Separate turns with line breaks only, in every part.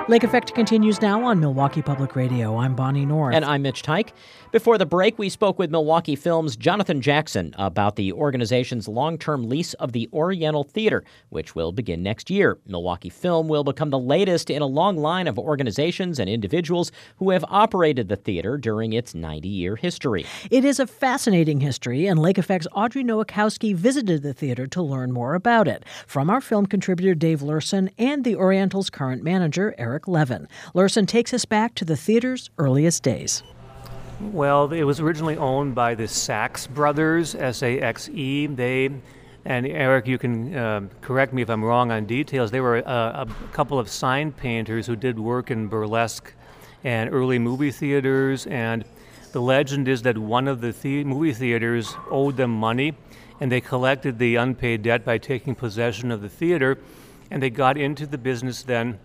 Lake Effect continues now on Milwaukee Public Radio. I'm Bonnie North.
And I'm Mitch Teich. Before the break, we spoke with Milwaukee Film's Jonathan Jackson about the organization's long-term lease of the Oriental Theater, which will begin next year. Milwaukee Film will become the latest in a long line of organizations and individuals who have operated the theater during its 90-year history.
It is a fascinating history, and Lake Effect's Audrey Nowakowski visited the theater to learn more about it. From our film contributor Dave Lurson and the Oriental's current manager, Eric Levin. Lurson takes us back to the theater's earliest days.
Well, it was originally owned by the Sachs brothers, S-A-X-E. They, and Eric, you can correct me if I'm wrong on details, they were a couple of sign painters who did work in burlesque and early movie theaters, and the legend is that one of the movie theaters owed them money, and they collected the unpaid debt by taking possession of the theater, and they got into the business then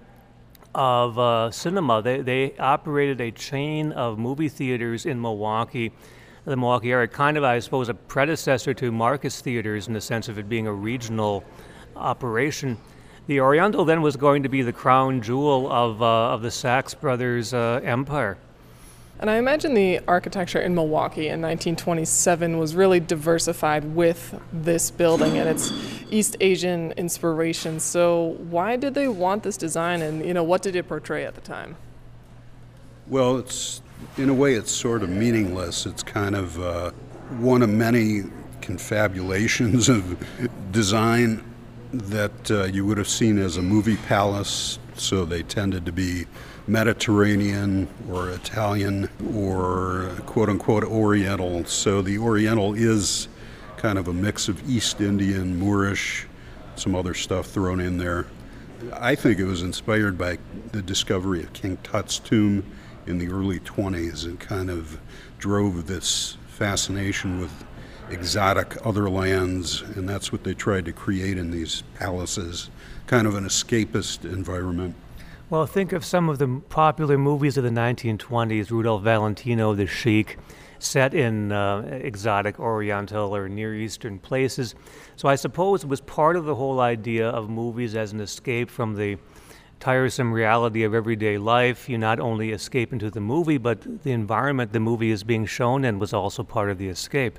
of cinema. They operated a chain of movie theaters in Milwaukee, the Milwaukee area, kind of, I suppose, a predecessor to Marcus Theaters in the sense of it being a regional operation. The Oriental then was going to be the crown jewel of the Sachs brothers' empire.
And I imagine the architecture in Milwaukee in 1927 was really diversified with this building and its East Asian inspiration. So why did they want this design, and what did it portray at the time?
Well, in a way it's sort of meaningless. It's kind of one of many confabulations of design that you would have seen as a movie palace. So they tended to be Mediterranean or Italian or quote-unquote Oriental. So the Oriental is kind of a mix of East Indian, Moorish, some other stuff thrown in there. I think it was inspired by the discovery of King Tut's tomb in the early 20s and kind of drove this fascination with exotic other lands, and that's what they tried to create in these palaces, kind of an escapist environment.
Well, think of some of the popular movies of the 1920s, Rudolph Valentino, The Sheik, set in exotic Oriental or Near Eastern places. So I suppose it was part of the whole idea of movies as an escape from the tiresome reality of everyday life. You not only escape into the movie, but the environment the movie is being shown in was also part of the escape.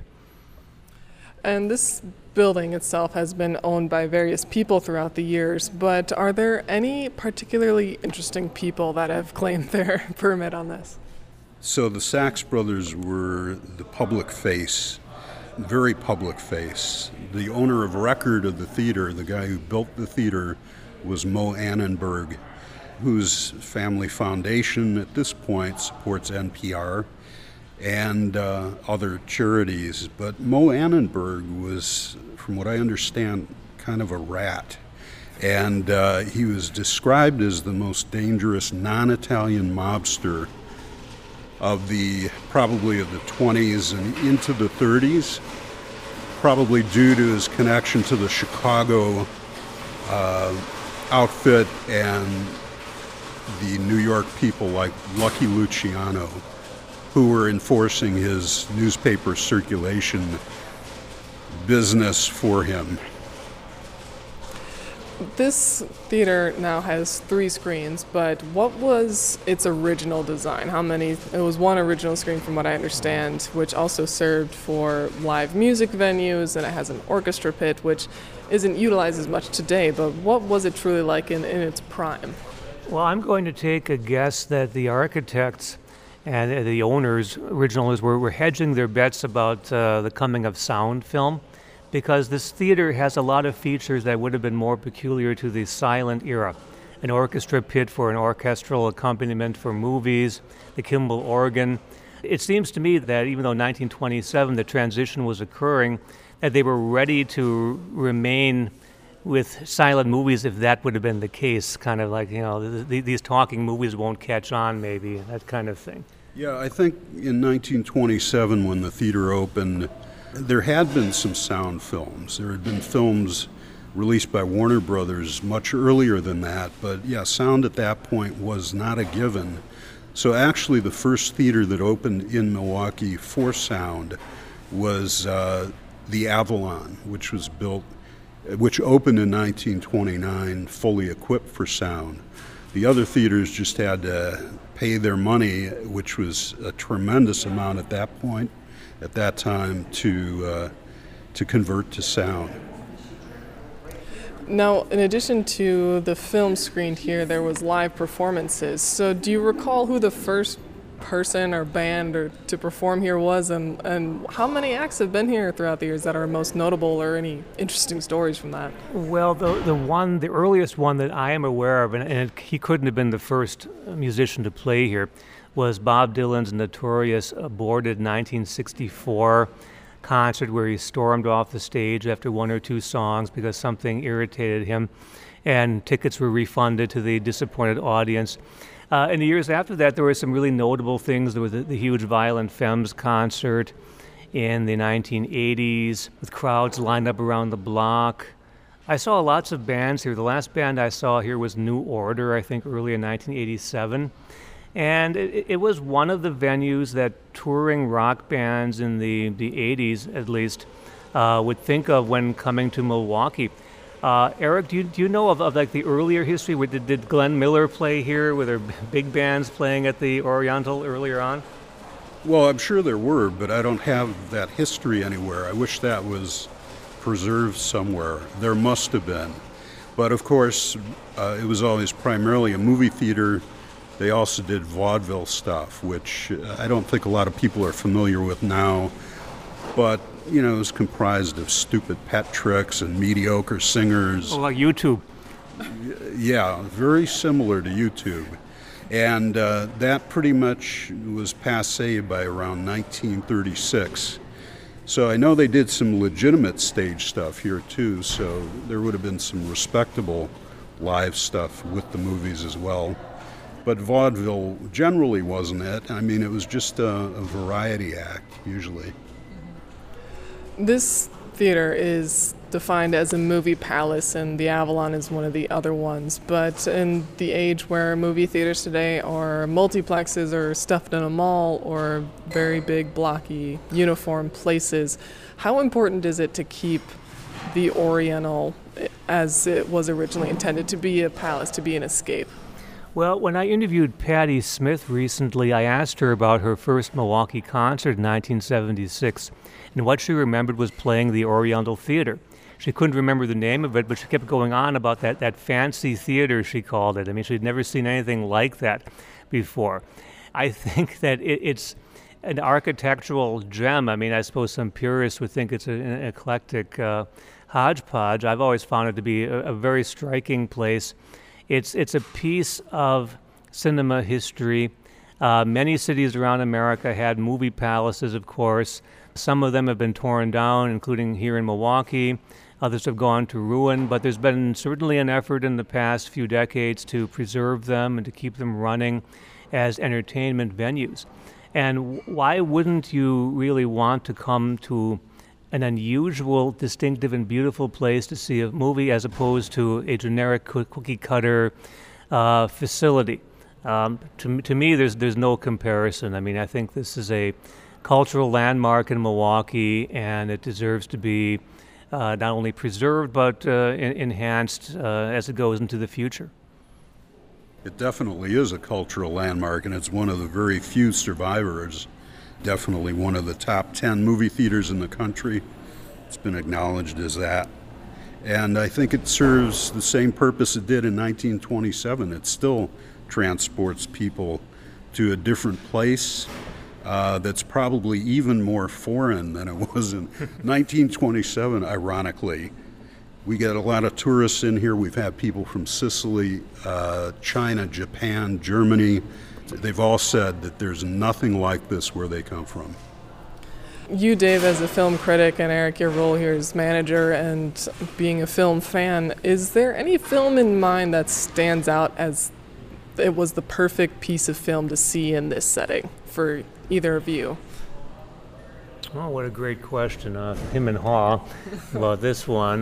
And this building itself has been owned by various people throughout the years, but are there any particularly interesting people that have claimed their permit on this?
So the Sachs brothers were the public face, very public face. The owner of record of the theater, the guy who built the theater, was Mo Annenberg, whose family foundation at this point supports NPR and other charities. But Mo Annenberg was, from what I understand, kind of a rat. And he was described as the most dangerous non-Italian mobster of probably of the 20s and into the 30s, probably due to his connection to the Chicago outfit and the New York people like Lucky Luciano, who were enforcing his newspaper circulation business for him.
This theater now has 3 screens, but what was its original design? How many? It was one original screen from what I understand, which also served for live music venues, and it has an orchestra pit, which isn't utilized as much today, but what was it truly like in its prime?
Well, I'm going to take a guess that the architects and the owners, original owners, were hedging their bets about the coming of sound film, because this theater has a lot of features that would have been more peculiar to the silent era. An orchestra pit for an orchestral accompaniment for movies, the Kimball organ. It seems to me that even though 1927 the transition was occurring, that they were ready to remain with silent movies if that would have been the case, kind of like, these talking movies won't catch on maybe, that kind of thing.
Yeah, I think in 1927 when the theater opened, there had been some sound films. There had been films released by Warner Brothers much earlier than that, but yeah, sound at that point was not a given. So actually the first theater that opened in Milwaukee for sound was the Avalon, which opened in 1929, fully equipped for sound. The other theaters just had to pay their money, which was a tremendous amount at that point, at that time, to convert to sound.
Now, in addition to the film screened here, there was live performances. So do you recall who the first person or band or to perform here was, and how many acts have been here throughout the years that are most notable, or any interesting stories from that?
Well, the earliest one that I am aware of, and he couldn't have been the first musician to play here, was Bob Dylan's notorious aborted 1964 concert where he stormed off the stage after one or two songs because something irritated him, and tickets were refunded to the disappointed audience. In the years after that, there were some really notable things. There was the huge Violent Femmes concert in the 1980s with crowds lined up around the block. I saw lots of bands here. The last band I saw here was New Order, I think early in 1987. And it was one of the venues that touring rock bands in the 80s, at least, would think of when coming to Milwaukee. Eric, do you know of like the earlier history? Did Glenn Miller play here? Were there big bands playing at the Oriental earlier on?
Well, I'm sure there were, but I don't have that history anywhere. I wish that was preserved somewhere. There must have been. But of course, it was always primarily a movie theater. They also did vaudeville stuff, which I don't think a lot of people are familiar with now. But, it was comprised of stupid pet tricks and mediocre singers.
Oh, like YouTube.
Yeah, very similar to YouTube. And that pretty much was passé by around 1936. So I know they did some legitimate stage stuff here too, so there would have been some respectable live stuff with the movies as well. But vaudeville generally wasn't it. I mean, it was just a variety act, usually.
This theater is defined as a movie palace, and the Avalon is one of the other ones. But in the age where movie theaters today are multiplexes or stuffed in a mall or very big, blocky, uniform places, how important is it to keep the Oriental as it was originally intended, to be a palace, to be an escape?
Well, when I interviewed Patti Smith recently, I asked her about her first Milwaukee concert in 1976, and what she remembered was playing the Oriental Theater. She couldn't remember the name of it, but she kept going on about that fancy theater, she called it. I mean, she'd never seen anything like that before. I think that it's an architectural gem. I mean, I suppose some purists would think it's an eclectic hodgepodge. I've always found it to be a very striking place. It's a piece of cinema history. Many cities around America had movie palaces, of course. Some of them have been torn down, including here in Milwaukee. Others have gone to ruin, but there's been certainly an effort in the past few decades to preserve them and to keep them running as entertainment venues. And why wouldn't you really want to come to an unusual, distinctive, and beautiful place to see a movie as opposed to a generic cookie-cutter facility? To me, there's no comparison. I mean, I think this is a cultural landmark in Milwaukee, and it deserves to be not only preserved but enhanced as it goes into the future.
It definitely is a cultural landmark, and it's one of the very few survivors. Definitely one of the top 10 movie theaters in the country. It's been acknowledged as that. And I think it serves the same purpose it did in 1927. It still transports people to a different place that's probably even more foreign than it was in 1927, ironically. We get a lot of tourists in here. We've had people from Sicily, China, Japan, Germany. They've all said that there's nothing like this where they come from.
You, Dave, as a film critic, and Eric, your role here as manager and being a film fan, is there any film in mind that stands out as it was the perfect piece of film to see in this setting for either of you?
Oh, what a great question. Him and Haw about this one.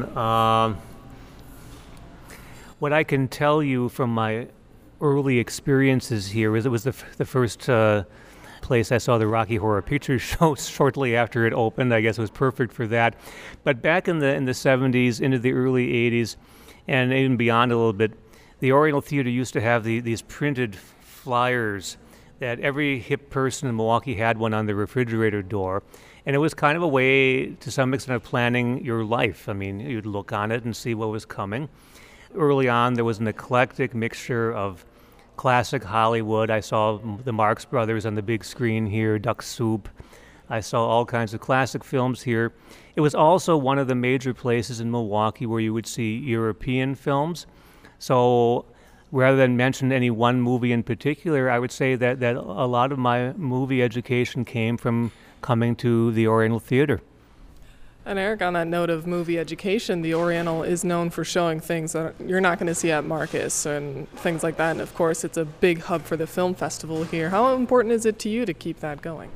What I can tell you from my early experiences here is it was the first place I saw the Rocky Horror Picture Show shortly after it opened. I guess it was perfect for that. But back in the 70s, into the early 80s, and even beyond a little bit, the Oriental Theater used to have these printed flyers that every hip person in Milwaukee had one on the refrigerator door. And it was kind of a way, to some extent, of planning your life. I mean, you'd look on it and see what was coming. Early on, there was an eclectic mixture of classic Hollywood. I saw the Marx Brothers on the big screen here, Duck Soup. I saw all kinds of classic films here. It was also one of the major places in Milwaukee where you would see European films. So rather than mention any one movie in particular, I would say that a lot of my movie education came from coming to the Oriental Theater.
And Eric, on that note of movie education, the Oriental is known for showing things that you're not going to see at Marcus and things like that. And of course, it's a big hub for the film festival here. How important is it to you to keep that going?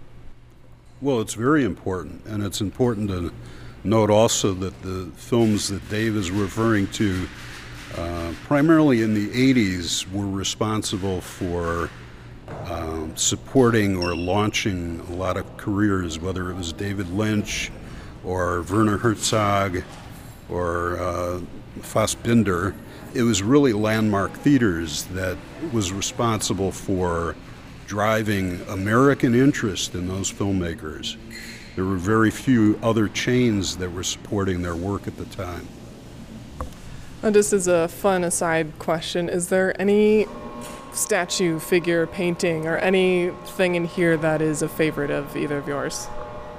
Well, it's very important, and it's important to note also that the films that Dave is referring to, primarily in the 80s, were responsible for supporting or launching a lot of careers, whether it was David Lynch or Werner Herzog or Fassbinder. It was really Landmark Theaters that was responsible for driving American interest in those filmmakers. There were very few other chains that were supporting their work at the time.
And just as a fun aside question, is there any statue, figure, painting, or anything in here that is a favorite of either of yours?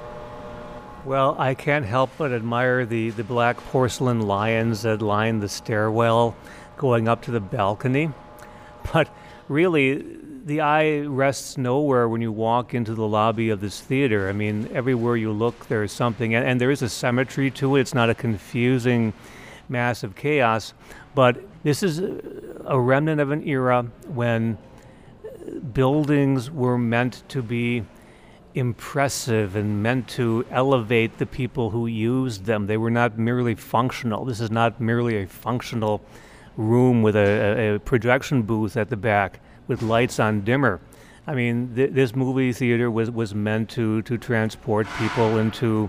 Well, I can't help but admire the black porcelain lions that line the stairwell going up to the balcony. But really, the eye rests nowhere when you walk into the lobby of this theater. I mean, everywhere you look, there's something, and there is a symmetry to it. It's not a confusing mass of chaos, but this is a remnant of an era when buildings were meant to be impressive and meant to elevate the people who used them. They were not merely functional. This is not merely a functional room with a projection booth at the back with lights on dimmer. I mean, this movie theater was meant to transport people into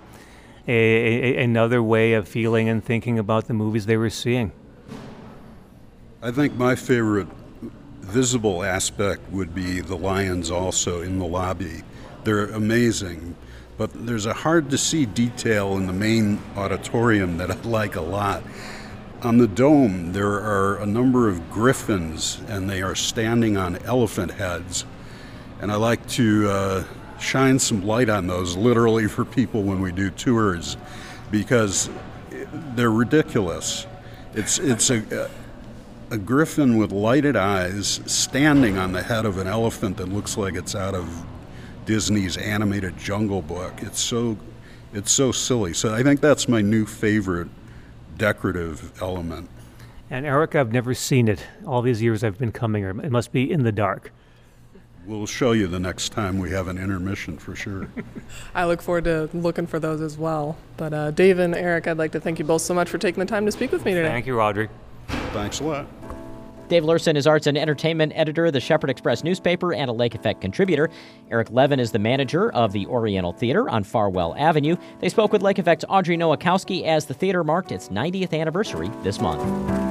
another way of feeling and thinking about the movies they were seeing.
I think my favorite visible aspect would be the lions also in the lobby. They're amazing, but there's a hard-to-see detail in the main auditorium that I like a lot. On the dome, there are a number of griffins, and they are standing on elephant heads. And I like to shine some light on those, literally, for people when we do tours, because they're ridiculous. It's a griffin with lighted eyes standing on the head of an elephant that looks like it's out of Disney's animated Jungle Book. It's so silly. So I think that's my new favorite decorative element.
And Eric, I've never seen it. All these years I've been coming here. It must be in the dark.
We'll show you the next time we have an intermission for sure.
I look forward to looking for those as well. But Dave and Eric, I'd like to thank you both so much for taking the time to speak with me today.
Thank you, Audrey.
Thanks a lot.
Dave Lurson is arts and entertainment editor of the Shepherd Express newspaper and a Lake Effect contributor. Eric Levin is the manager of the Oriental Theater on Farwell Avenue. They spoke with Lake Effect's Audrey Nowakowski as the theater marked its 90th anniversary this month.